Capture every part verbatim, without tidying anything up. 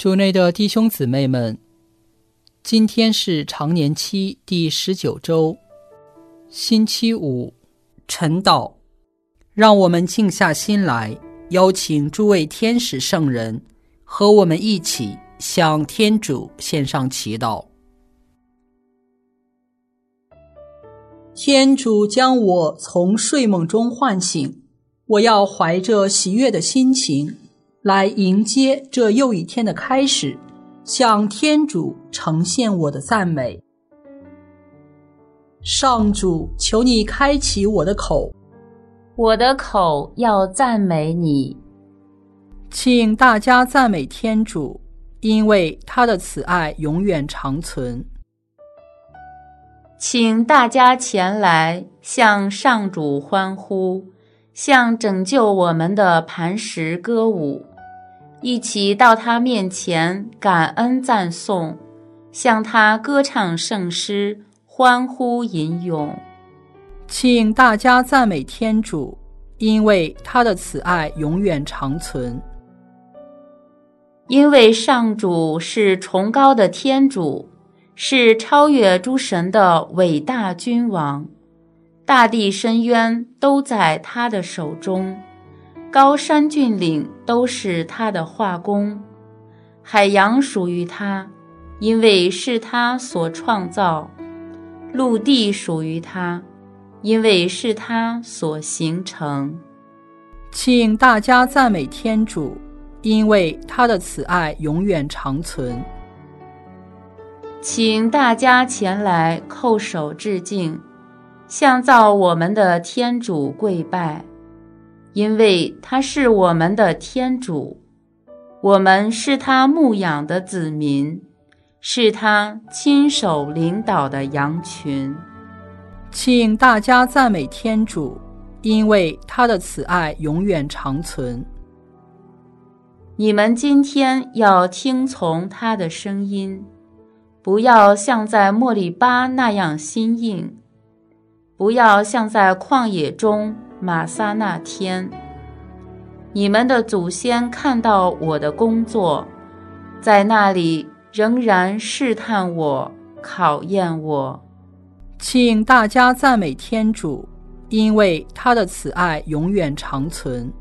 主内的弟兄姊妹们，今天是常年期第十九周，星期五，晨祷。让我们静下心来，邀请诸位天使圣人和我们一起向天主献上祈祷。天主将我从睡梦中唤醒，我要怀着喜悦的心情来迎接这又一天的开始，向天主呈现我的赞美。上主，求你开启我的口， 我的口要赞美你。 请大家赞美天主，因为他的慈爱永远长存。 请大家前来向上主欢呼，向拯救我们的磐石歌舞，一起到他面前感恩赞颂，向他歌唱圣诗，欢呼吟咏。 请大家赞美天主，因为他的慈爱永远长存。 因为上主是崇高的天主，是超越诸神的伟大君王，大地深渊都在他的手中，高山峻岭都是他的画工，海洋属于他，因为是他所创造；陆地属于他，因为是他所形成。 请大家赞美天主，因为他的慈爱永远长存。 请大家前来叩首致敬，向造我们的天主跪拜，因为他是我们的天主，我们是他牧养的子民，是他亲手领导的羊群。 请大家赞美天主，因为他的慈爱永远长存。 你们今天要听从他的声音，不要像在莫利巴那样心硬，不要像在旷野中玛撒那天。你们的祖先看到我的工作，在那里仍然试探我，考验我。 请大家赞美天主，因为他的慈爱永远长存。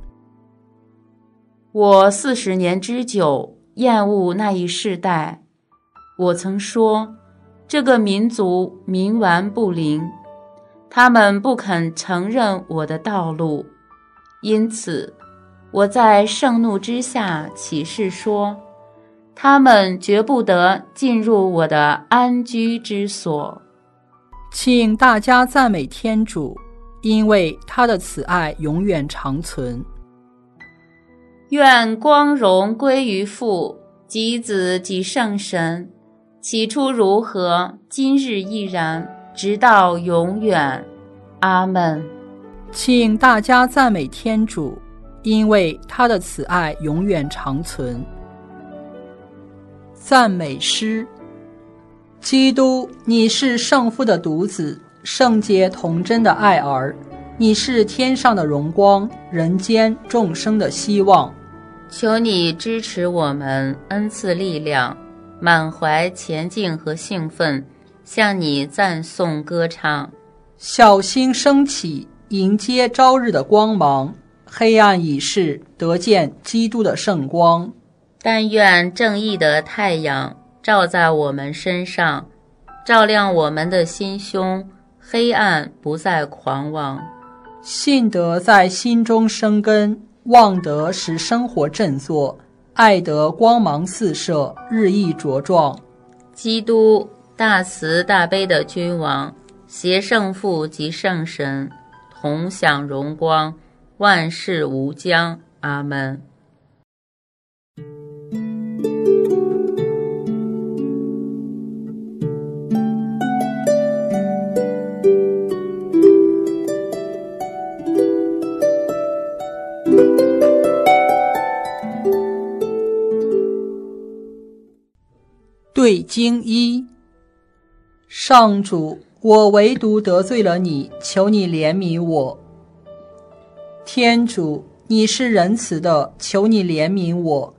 我四十年之久，厌恶那一世代。我曾说，这个民族冥顽不灵，他们不肯承认我的道路，因此我在盛怒之下起誓说，他们绝不得进入我的安居之所。 请大家赞美天主，因为他的慈爱永远长存。 愿光荣归于父及子及圣神，起初如何，今日亦然，直到永远。阿们。 请大家赞美天主，因为他的慈爱永远长存。赞美诗。基督，你是圣父的独子，圣洁童真的爱儿，你是天上的荣光，人间众生的希望。 求你支持我们，恩赐力量，满怀前进和兴奋，向你赞颂歌唱。 小星升起，迎接朝日的光芒，黑暗已逝，得见基督的圣光。 但愿正义的太阳照在我们身上，照亮我们的心胸，黑暗不再狂妄。 信德在心中生根，望德使生活振作，爱德光芒四射，日益茁壮。 基督，大慈大悲的君王，携圣父及圣神，同享荣光，万事无疆。阿们。 对经一。上主，我唯独得罪了你，求你怜悯我。天主，你是仁慈的，求你怜悯我。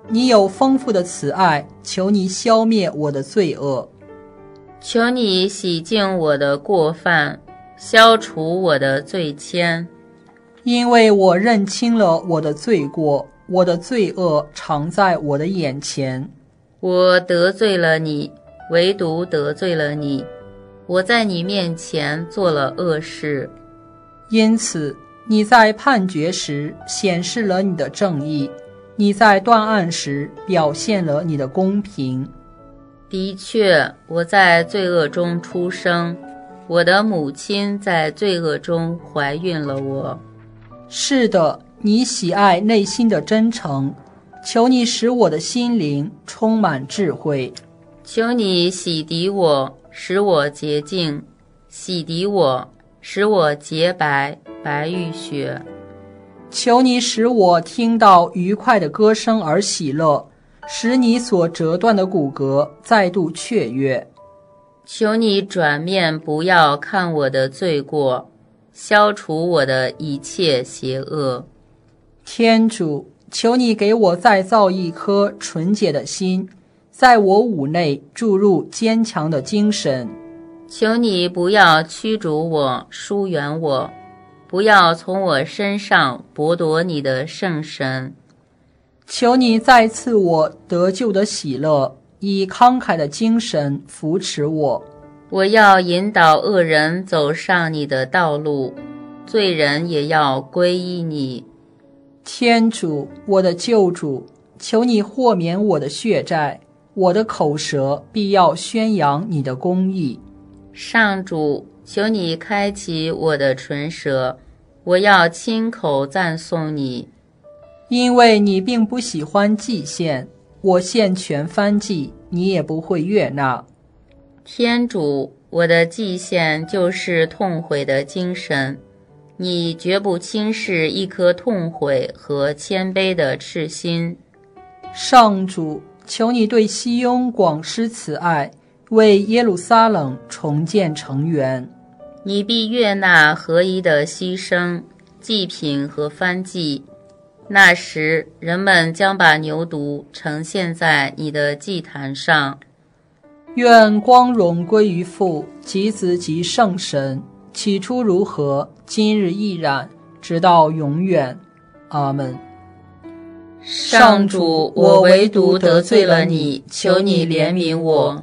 你有丰富的慈爱，求你消灭我的罪恶。 求你洗净我的过犯，消除我的罪愆。 因为我认清了我的罪过，我的罪恶常在我的眼前。 我得罪了你，唯独得罪了你，我在你面前做了恶事。 因此，你在判决时显示了你的正义，你在断案时表现了你的公平。 的确，我在罪恶中出生，我的母亲在罪恶中怀孕了我。 是的，你喜爱内心的真诚，求你使我的心灵充满智慧。 求你洗涤我，使我洁净，洗涤我，使我洁白，白玉雪。 求你使我听到愉快的歌声而喜乐，使你所折断的骨骼再度雀跃。 求你转面不要看我的罪过，消除我的一切邪恶。 天主，求你给我再造一颗纯洁的心，在我五内注入坚强的精神。 求你不要驱逐我，疏远我，不要从我身上剥夺你的圣神。 求你再赐我得救的喜乐，以慷慨的精神扶持我。 我要引导恶人走上你的道路，罪人也要皈依你。 天主，我的救主，求你豁免我的血债，我的口舌必要宣扬你的公义。 上主，求你开启我的唇舌，我要亲口赞颂你。 因为你并不喜欢祭献，我献全燔祭，你也不会悦纳。 天主，我的祭献就是痛悔的精神，你绝不轻视一颗痛悔和谦卑的赤心。 上主，求你对西雍广施慈爱，为耶路撒冷重建城垣。 你必悦纳合宜的牺牲、祭品和燔祭。那时，人们将把牛犊呈现在你的祭坛上。 愿光荣归于父、及子、及圣神，起初如何，今日亦然，直到永远。阿们。 上主，我唯独得罪了你，求你怜悯我。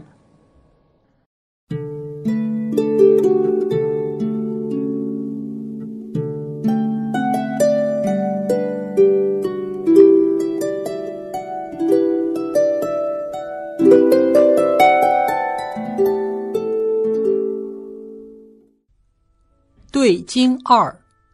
对经二。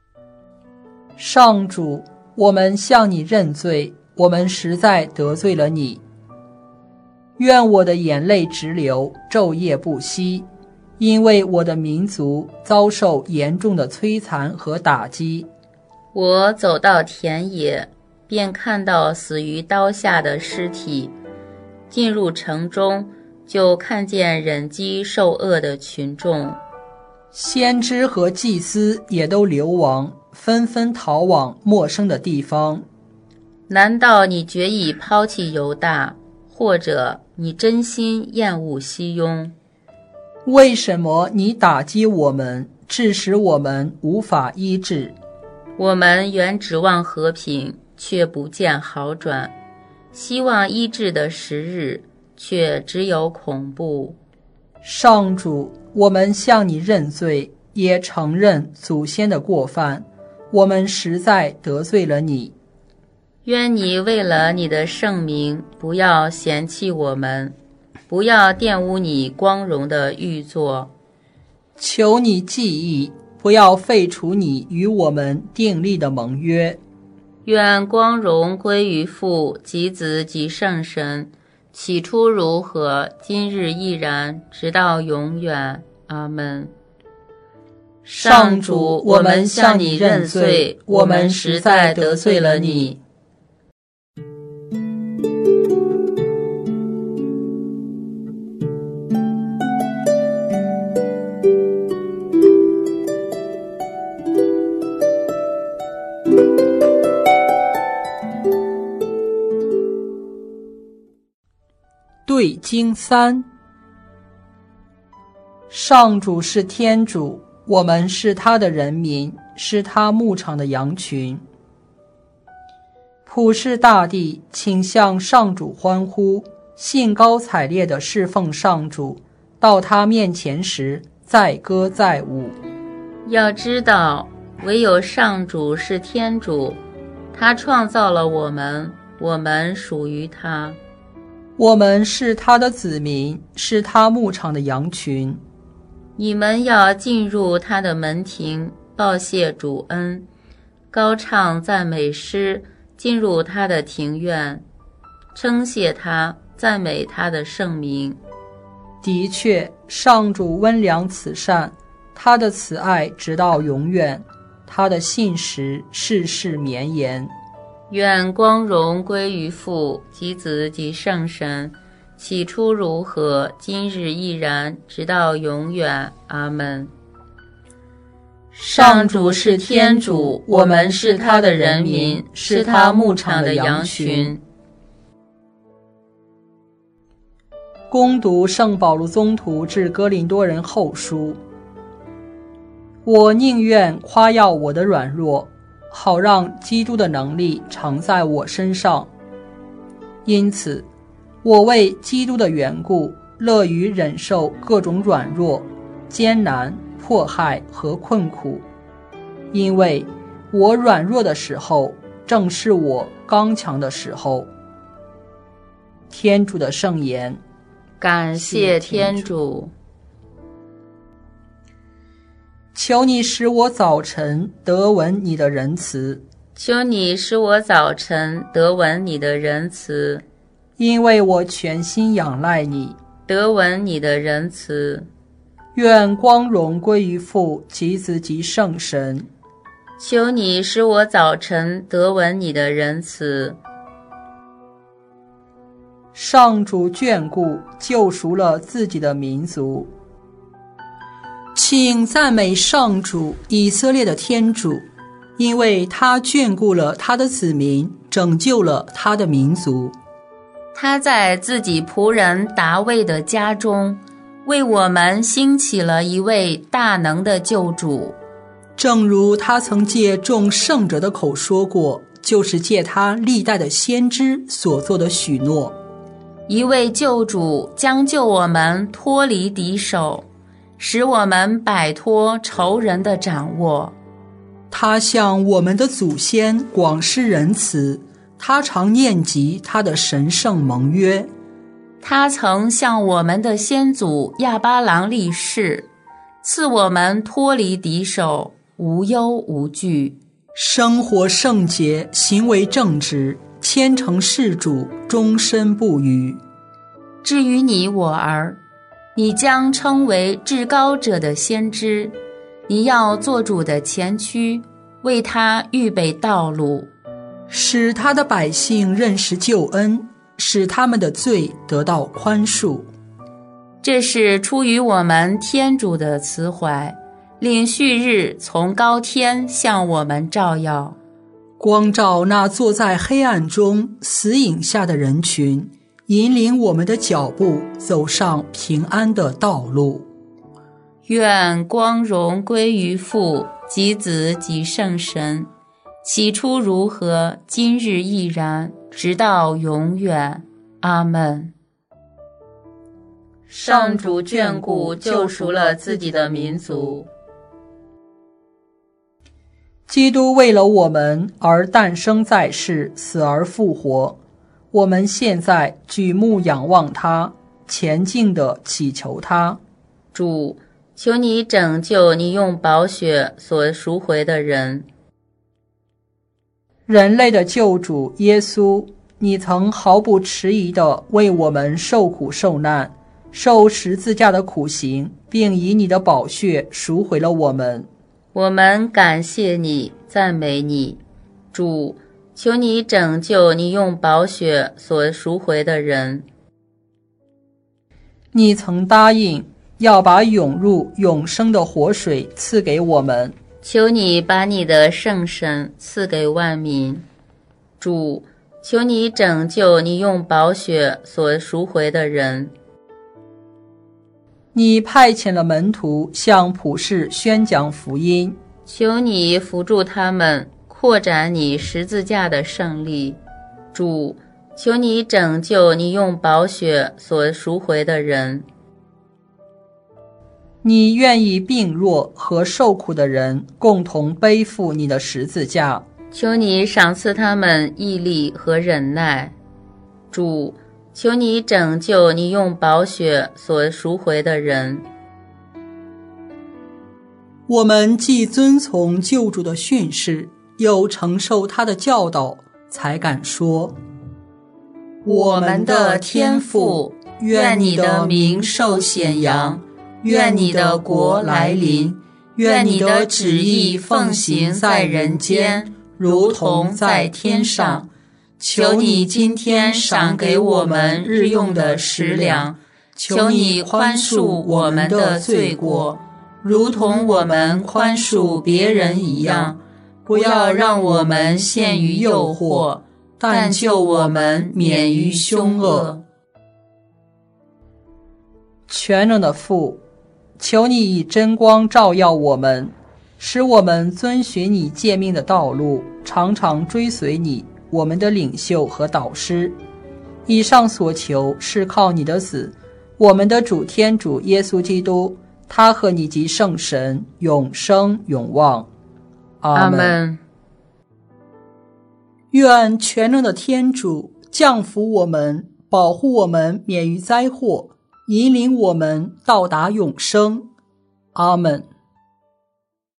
上主，我们向你认罪，我们实在得罪了你。愿我的眼泪直流，昼夜不息，因为我的民族遭受严重的摧残和打击。 我走到田野，便看到死于刀下的尸体，进入城中，就看见忍饥受饿的群众。 先知和祭司也都流亡，纷纷逃往陌生的地方。 难道你决意抛弃犹大，或者你真心厌恶西雍？ 为什么你打击我们，致使我们无法医治？ 我们原指望和平，却不见好转；希望医治的时日，却只有恐怖。 上主，我们向你认罪，也承认祖先的过犯，我们实在得罪了你。 愿你为了你的圣名，不要嫌弃我们，不要玷污你光荣的玉座。 求你记忆，不要废除你与我们订立的盟约。 愿光荣归于父、及子、及圣神，起初如何，今日亦然，直到永远。阿们。上主，我们向你认罪，我们实在得罪了你。 对经三。上主是天主，我们是他的人民，是他牧场的羊群。普世大地，请向上主欢呼，兴高采烈地侍奉上主，到他面前时载歌载舞。 要知道，唯有上主是天主，他创造了我们，我们属于他。 我们是他的子民，是他牧场的羊群。 你们要进入他的门庭，报谢主恩，高唱赞美诗，进入他的庭院，称谢他，赞美他的圣名。 的确，上主温良慈善，他的慈爱直到永远，他的信实世世绵延。 愿光荣归于父及子及圣神，起初如何，今日亦然，直到永远。阿们。上主是天主，我们是他的人民，是他牧场的羊群。 恭读圣保禄宗徒致哥林多人后书。我宁愿夸耀我的软弱，好让基督的能力常在我身上。因此，我为基督的缘故，乐于忍受各种软弱、艰难、迫害和困苦，因为我软弱的时候，正是我刚强的时候。天主的圣言。 感谢天主。 求你使我早晨得闻你的仁慈， 求你使我早晨得闻你的仁慈， 因为我全心仰赖你， 得闻你的仁慈。 愿光荣归于父及子及圣神。 求你使我早晨得闻你的仁慈。 上主眷顾救赎了自己的民族，请赞美上主以色列的天主，因为他眷顾了他的子民，拯救了他的民族。 他在自己仆人达味的家中，为我们兴起了一位大能的救主， 正如他曾借众圣者的口说过，就是借他历代的先知所做的许诺。 一位救主将救我们脱离敌手，使我们摆脱仇人的掌握。 他向我们的祖先广施仁慈，他常念及他的神圣盟约。 他曾向我们的先祖亚巴郎立誓，赐我们脱离敌手，无忧无惧， 生活圣洁，行为正直，虔诚事主，终身不渝。 至于你我儿，你将称为至高者的先知，你要做主的前驱，为他预备道路， 使他的百姓认识救恩，使他们的罪得到宽恕。 这是出于我们天主的慈怀，令旭日从高天向我们照耀， 光照那坐在黑暗中死影下的人群，引领我们的脚步走上平安的道路。 愿光荣归于父及子及圣神，起初如何，今日亦然，直到永远。阿们。上主眷顾救赎了自己的民族。 基督为了我们而诞生在世，死而复活。我们现在举目仰望他，虔敬地祈求他。 主，求你拯救你用宝血所赎回的人。 人类的救主耶稣，你曾毫不迟疑地为我们受苦受难，受十字架的苦刑，并以你的宝血赎回了我们。 我们感谢你，赞美你。主，求你拯救你用宝血所赎回的人。 你曾答应要把涌入永生的活水赐给我们， 求你把你的圣神赐给万民。主， 求你拯救你用宝血所赎回的人。 你派遣了门徒向普世宣讲福音， 求你扶助他们，扩展你十字架的胜利。主，求你拯救你用宝血所赎回的人。 你愿意病弱和受苦的人共同背负你的十字架， 求你赏赐他们毅力和忍耐。主，求你拯救你用宝血所赎回的人。 我们既遵从救主的训示，又承受他的教导，才敢说： 我们的天父，愿你的名受显扬，愿你的国来临，愿你的旨意奉行在人间，如同在天上。求你今天赏给我们日用的食粮，求你宽恕我们的罪过，如同我们宽恕别人一样。不要让我们陷于诱惑，但救我们免于凶恶。 全能的父，求你以真光照耀我们，使我们遵循你诫命的道路，常常追随你，我们的领袖和导师。以上所求是靠你的子，我们的主天主耶稣基督，他和你及圣神永生永旺。阿们。 阿们。 愿全能的天主降福我们，保护我们免于灾祸，引领我们到达永生。阿们。